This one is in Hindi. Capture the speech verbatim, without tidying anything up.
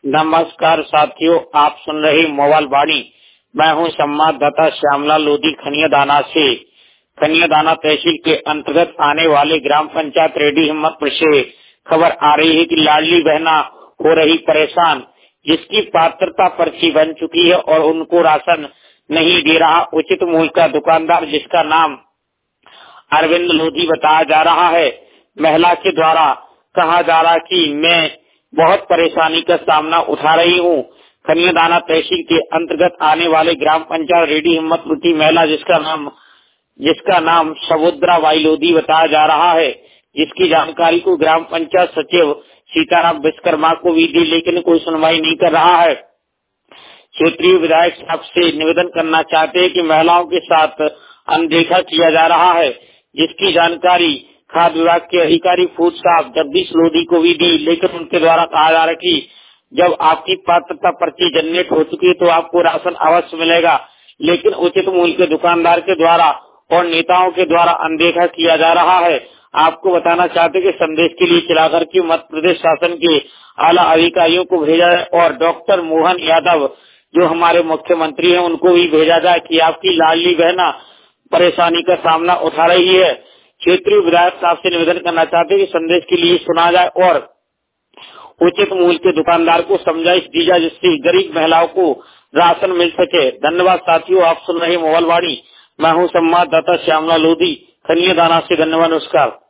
नमस्कार साथियों, आप सुन रहे मोबाइल वाणी। मैं हूं संवाददाता श्यामला लोधी खनियादाना से। खनियादाना तहसील के अंतर्गत आने वाले ग्राम पंचायत रेडी हिम्मतपुर से खबर आ रही है कि लाडली बहना हो रही परेशान, जिसकी पात्रता पर्ची बन चुकी है और उनको राशन नहीं दे रहा उचित मूल्य का दुकानदार, जिसका नाम अरविंद लोधी बताया जा रहा है। महिला के द्वारा कहा जा रहा कि मैं बहुत परेशानी का सामना उठा रही हूँ। खनियादाना तहसील के अंतर्गत आने वाले ग्राम पंचायत रेडी हिम्मतपुर की महिला, जिसका नाम जिसका नाम समुद्रा बाई लोधी बताया जा रहा है, जिसकी जानकारी को ग्राम पंचायत सचिव सीताराम विश्वकर्मा को भी दी, लेकिन कोई सुनवाई नहीं कर रहा है। क्षेत्रीय विधायक साहब से निवेदन करना चाहते हैं कि महिलाओं के साथ अनदेखा किया जा रहा है, जिसकी जानकारी खाद्य विभाग के अधिकारी फूड साहब जगदीश लोधी को भी दी, लेकिन उनके द्वारा कहा जा रहा है कि जब आपकी पात्रता पर्ची जनरेट हो चुकी है तो आपको राशन अवश्य मिलेगा, लेकिन उचित मूल्य के दुकानदार के द्वारा और नेताओं के द्वारा अनदेखा किया जा रहा है। आपको बताना चाहते कि संदेश के लिए चलाकर के मध्य प्रदेश शासन के आला अधिकारियों को भेजा है और डॉक्टर मोहन यादव जो हमारे मुख्यमंत्री हैं उनको भी भेजा जाए कि आपकी लाडली बहना परेशानी का सामना उठा रही है। क्षेत्रीय विधायक साहब से निवेदन करना चाहते हैं कि संदेश के लिए सुना जाए और उचित मूल्य के दुकानदार को समझाइश दी जाए, जिससे गरीब महिलाओं को राशन मिल सके। धन्यवाद साथियों, आप सुन रहे मोबाइल वाणी। मैं हूँ संवाददाता श्यामला लोधी खनियादाना से। धन्यवाद, नमस्कार।